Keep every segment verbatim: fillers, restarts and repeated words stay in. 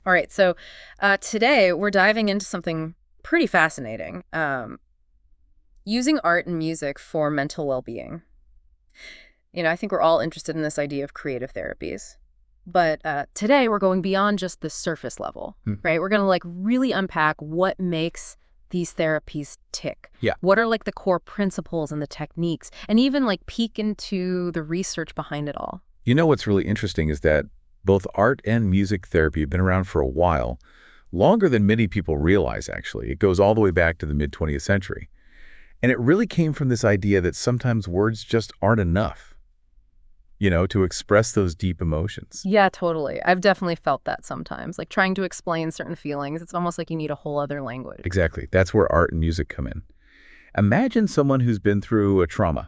All right, so uh, today we're diving into something pretty fascinating, um, using art and music for mental well-being. You know, I think we're all interested in this idea of creative therapies. But uh, today we're going beyond just the surface level, Hmm. right? We're going to like really unpack what makes these therapies tick. Yeah. What are like the core principles and the techniques, and even like peek into the research behind it all. You know what's really interesting is that both art and music therapy have been around for a while, longer than many people realize, actually. It goes all the way back to the mid twentieth century. And it really came from this idea that sometimes words just aren't enough, you know, to express those deep emotions. Yeah, totally. I've definitely felt that sometimes. Like trying to explain certain feelings, it's almost like you need a whole other language. Exactly. That's where art and music come in. Imagine someone who's been through a trauma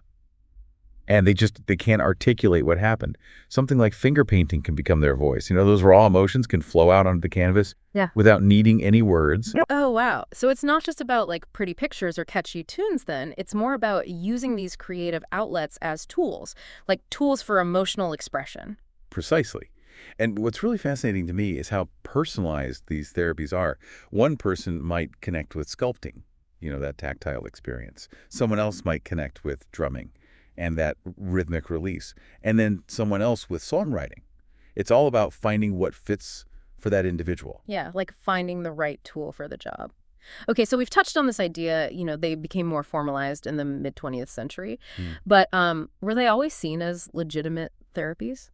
and they just they can't articulate what happened. Something like finger painting can become their voice. You know, those raw emotions can flow out onto the canvas Yeah. without needing any words. Oh, wow. So it's not just about like pretty pictures or catchy tunes then. It's more about using these creative outlets as tools, like tools for emotional expression. Precisely. And what's really fascinating to me is how personalized these therapies are. One person might connect with sculpting, you know, that tactile experience. Someone else might connect with drumming and that rhythmic release. And then someone else with songwriting. It's all about finding what fits for that individual. Yeah, like finding the right tool for the job. Okay, so we've touched on this idea, you know, they became more formalized in the mid twentieth century, Hmm. but um, were they always seen as legitimate therapies?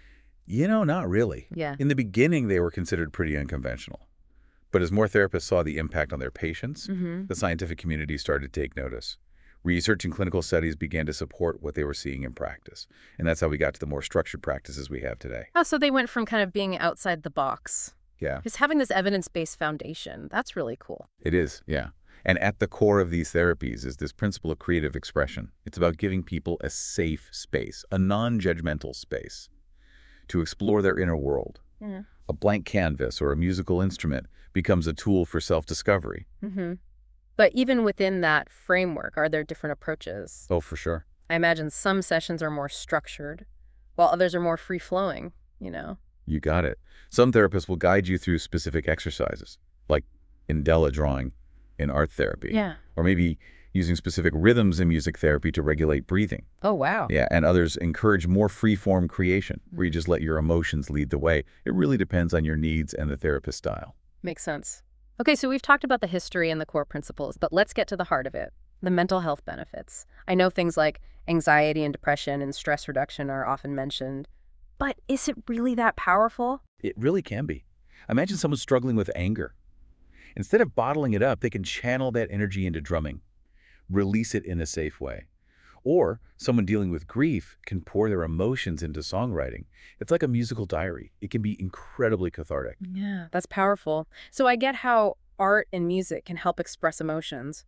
You know, not really. Yeah. In the beginning, they were considered pretty unconventional. But as more therapists saw the impact on their patients, Mm-hmm. the scientific community started to take notice. Research and clinical studies began to support what they were seeing in practice. And that's how we got to the more structured practices we have today. Oh, so they went from kind of being outside the box. Yeah, Just having this evidence-based foundation, that's really cool. it is, yeah. And at the core of these therapies is this principle of creative expression. It's about giving people a safe space, a non-judgmental space, to explore their inner world. Yeah. A blank canvas or a musical instrument becomes a tool for self-discovery. Mm-hmm. But even within that framework, are there different approaches? Oh, for sure. I imagine some sessions are more structured, while others are more free-flowing, you know? You got it. Some therapists will guide you through specific exercises, like Indela drawing in art therapy. Yeah. Or maybe using specific rhythms in music therapy to regulate breathing. Oh, wow. Yeah, and others encourage more free-form creation, where you just let your emotions lead the way. It really depends on your needs and the therapist style. Makes sense. Okay, so we've talked about the history and the core principles, but let's get to the heart of it, the mental health benefits. I know things like anxiety and depression and stress reduction are often mentioned, but is it really that powerful? It really can be. Imagine someone struggling with anger. Instead of bottling it up, they can channel that energy into drumming, release it in a safe way. Or someone dealing with grief can pour their emotions into songwriting. It's like a musical diary. It can be incredibly cathartic. Yeah, that's powerful. So I get how art and music can help express emotions,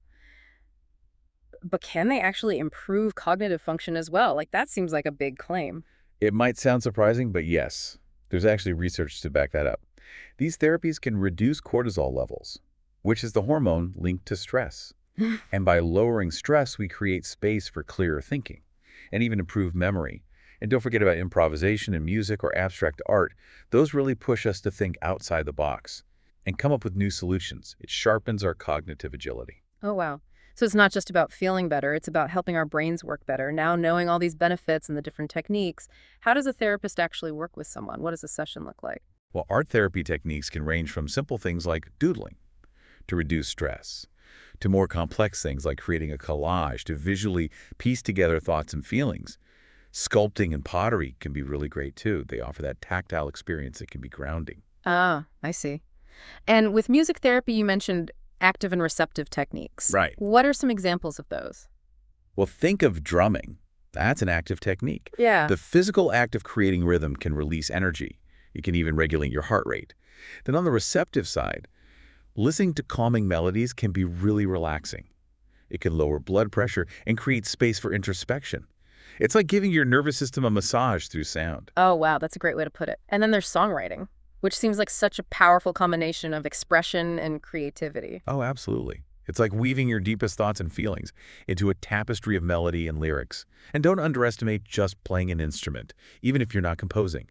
but can they actually improve cognitive function as well? Like that seems like a big claim. It might sound surprising, but yes, there's actually research to back that up. These therapies can reduce cortisol levels, which is the hormone linked to stress. And by lowering stress, we create space for clearer thinking and even improve memory. And don't forget about improvisation in music or abstract art. Those really push us to think outside the box and come up with new solutions. It sharpens our cognitive agility. Oh, wow. So it's not just about feeling better, it's about helping our brains work better. Now, knowing all these benefits and the different techniques, how does a therapist actually work with someone? What does a session look like? Well, art therapy techniques can range from simple things like doodling to reduce stress, to more complex things like creating a collage to visually piece together thoughts and feelings. Sculpting and pottery can be really great too. They offer that tactile experience that can be grounding. Ah, I see. And with music therapy, you mentioned active and receptive techniques. Right. What are some examples of those? Well, think of drumming. That's an active technique. Yeah. The physical act of creating rhythm can release energy. It can even regulate your heart rate. Then on the receptive side, listening to calming melodies can be really relaxing. It can lower blood pressure and create space for introspection. It's like giving your nervous system a massage through sound. Oh, wow, that's a great way to put it. And then there's songwriting, which seems like such a powerful combination of expression and creativity. Oh, absolutely. It's like weaving your deepest thoughts and feelings into a tapestry of melody and lyrics. And don't underestimate just playing an instrument, even if you're not composing.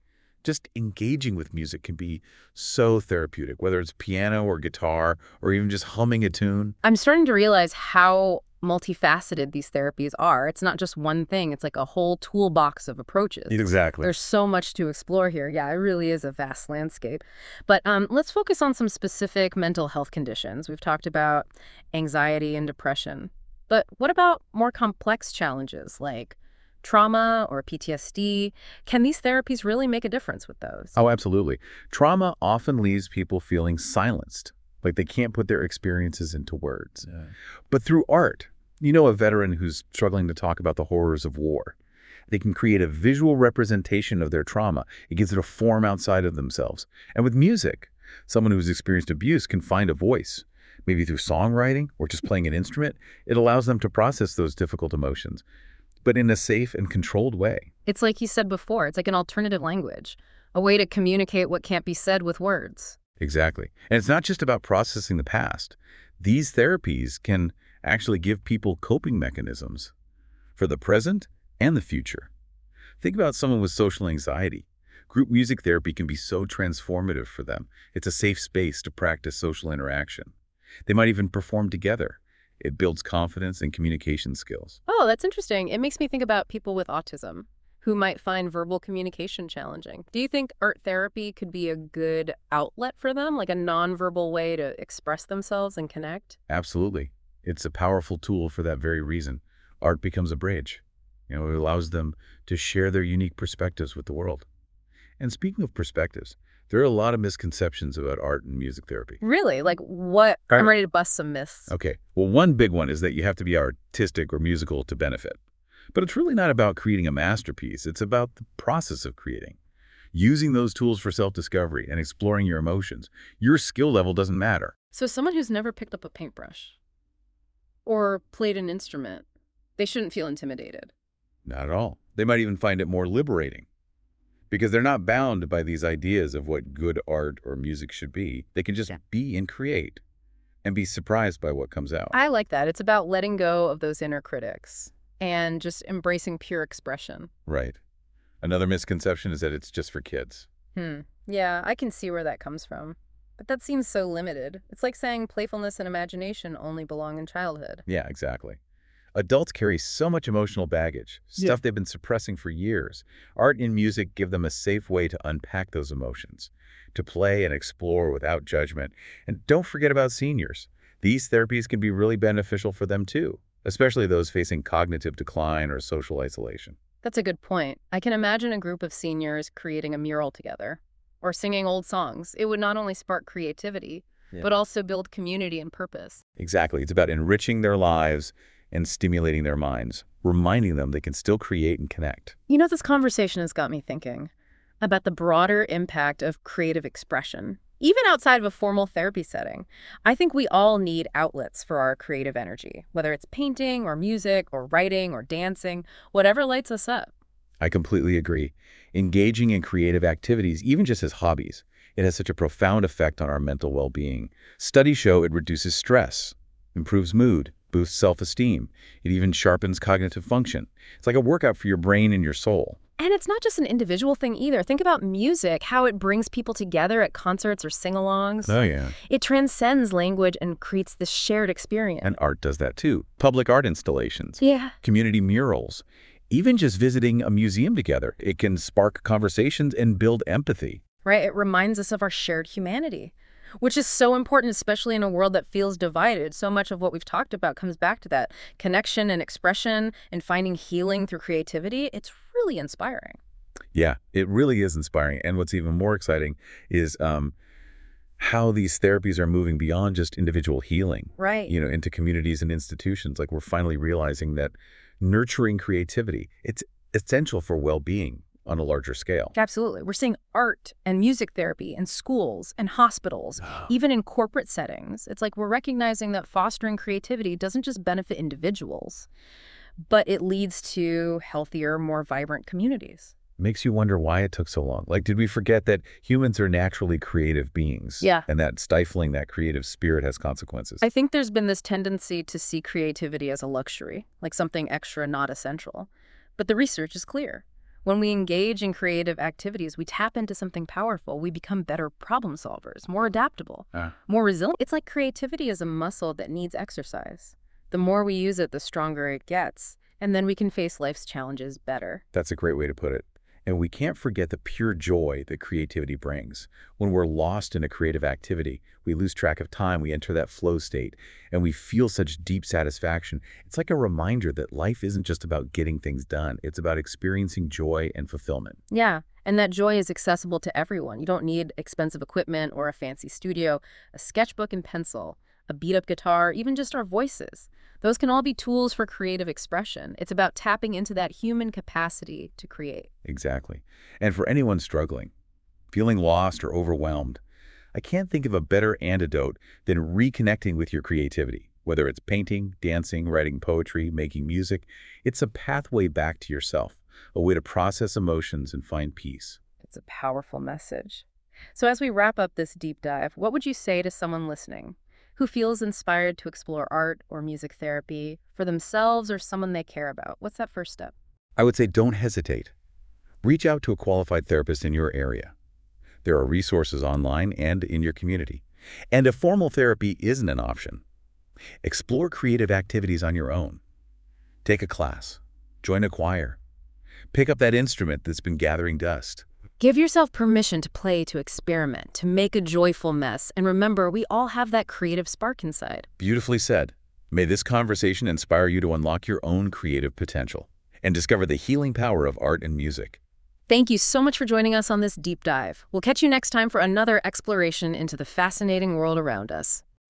Just engaging with music can be so therapeutic, whether it's piano or guitar or even just humming a tune. I'm starting to realize how multifaceted these therapies are. It's not just one thing. It's like a whole toolbox of approaches. Exactly. There's so much to explore here. Yeah, it really is a vast landscape. But um, let's focus on some specific mental health conditions. We've talked about anxiety and depression. But what about more complex challenges like trauma or P T S D? Can these therapies really make a difference with those? Oh, absolutely. Trauma often leaves people feeling silenced, like they can't put their experiences into words. Yeah. But through art, you know, a veteran who's struggling to talk about the horrors of war, they can create a visual representation of their trauma. It gives it a form outside of themselves. And with music, someone who's experienced abuse can find a voice, maybe through songwriting or just playing an instrument. It allows them to process those difficult emotions, but in a safe and controlled way. It's like you said before, it's like an alternative language, a way to communicate what can't be said with words. Exactly. And it's not just about processing the past. These therapies can actually give people coping mechanisms for the present and the future. Think about someone with social anxiety. Group music therapy can be so transformative for them. It's a safe space to practice social interaction. They might even perform together. It builds confidence and communication skills. Oh, that's interesting. It makes me think about people with autism who might find verbal communication challenging. Do you think art therapy could be a good outlet for them, like a nonverbal way to express themselves and connect? Absolutely. It's a powerful tool for that very reason. Art becomes a bridge. You know, it allows them to share their unique perspectives with the world. And speaking of perspectives, there are a lot of misconceptions about art and music therapy. Really? Like what? All right. I'm ready to bust some myths. Okay. Well, one big one is that you have to be artistic or musical to benefit. But it's really not about creating a masterpiece. It's about the process of creating. Using those tools for self-discovery and exploring your emotions. Your skill level doesn't matter. So someone who's never picked up a paintbrush or played an instrument, they shouldn't feel intimidated. Not at all. They might even find it more liberating because they're not bound by these ideas of what good art or music should be. They can just Yeah. be and create and be surprised by what comes out. I like that. It's about letting go of those inner critics and just embracing pure expression. Right. Another misconception is that it's just for kids. Hmm. Yeah, I can see where that comes from. But that seems so limited. It's like saying playfulness and imagination only belong in childhood. Yeah, exactly. Adults carry so much emotional baggage, Yeah. stuff they've been suppressing for years. Art and music give them a safe way to unpack those emotions, to play and explore without judgment. And don't forget about seniors. These therapies can be really beneficial for them too, especially those facing cognitive decline or social isolation. That's a good point. I can imagine a group of seniors creating a mural together or singing old songs. It would not only spark creativity, Yeah. but also build community and purpose. Exactly. It's about enriching their lives and stimulating their minds, reminding them they can still create and connect. You know, this conversation has got me thinking about the broader impact of creative expression, even outside of a formal therapy setting. I think we all need outlets for our creative energy, whether it's painting or music or writing or dancing, whatever lights us up. I completely agree. Engaging in creative activities, even just as hobbies, it has such a profound effect on our mental well-being. Studies show it reduces stress, improves mood, boosts self-esteem. It even sharpens cognitive function. It's like a workout for your brain and your soul. And it's not just an individual thing either. Think about music, how it brings people together at concerts or sing-alongs. Oh, yeah. It transcends language and creates this shared experience. And art does that too. Public art installations, Yeah. community murals, even just visiting a museum together. It can spark conversations and build empathy. Right? It reminds us of our shared humanity, which is so important, especially in a world that feels divided. So much of what we've talked about comes back to that connection and expression and finding healing through creativity. It's really inspiring. Yeah, it really is inspiring. And what's even more exciting is um, how these therapies are moving beyond just individual healing, Right. you know, into communities and institutions. Like we're finally realizing that nurturing creativity, it's essential for well-being on a larger scale. Absolutely. We're seeing art and music therapy in schools and hospitals, even in corporate settings. It's like we're recognizing that fostering creativity doesn't just benefit individuals, but it leads to healthier, more vibrant communities. Makes you wonder why it took so long. Like, did we forget that humans are naturally creative beings? Yeah. And that stifling that creative spirit has consequences. I think there's been this tendency to see creativity as a luxury, like something extra, not essential. But the research is clear. When we engage in creative activities, we tap into something powerful. We become better problem solvers, more adaptable, Uh, more resilient. It's like creativity is a muscle that needs exercise. The more we use it, the stronger it gets, and then we can face life's challenges better. That's a great way to put it. And we can't forget the pure joy that creativity brings. When we're lost in a creative activity, we lose track of time, we enter that flow state, and we feel such deep satisfaction. It's like a reminder that life isn't just about getting things done. It's about experiencing joy and fulfillment. Yeah, and that joy is accessible to everyone. You don't need expensive equipment or a fancy studio. A sketchbook and pencil, a beat-up guitar, even just our voices. Those can all be tools for creative expression. It's about tapping into that human capacity to create. Exactly. And for anyone struggling, feeling lost or overwhelmed, I can't think of a better antidote than reconnecting with your creativity. Whether it's painting, dancing, writing poetry, making music, it's a pathway back to yourself, a way to process emotions and find peace. It's a powerful message. So as we wrap up this deep dive, what would you say to someone listening who feels inspired to explore art or music therapy for themselves or someone they care about? What's that first step? I would say don't hesitate. Reach out to a qualified therapist in your area. There are resources online and in your community. And if formal therapy isn't an option, explore creative activities on your own. Take a class, join a choir, pick up that instrument that's been gathering dust. Give yourself permission to play, to experiment, to make a joyful mess. And remember, we all have that creative spark inside. Beautifully said. May this conversation inspire you to unlock your own creative potential and discover the healing power of art and music. Thank you so much for joining us on this deep dive. We'll catch you next time for another exploration into the fascinating world around us.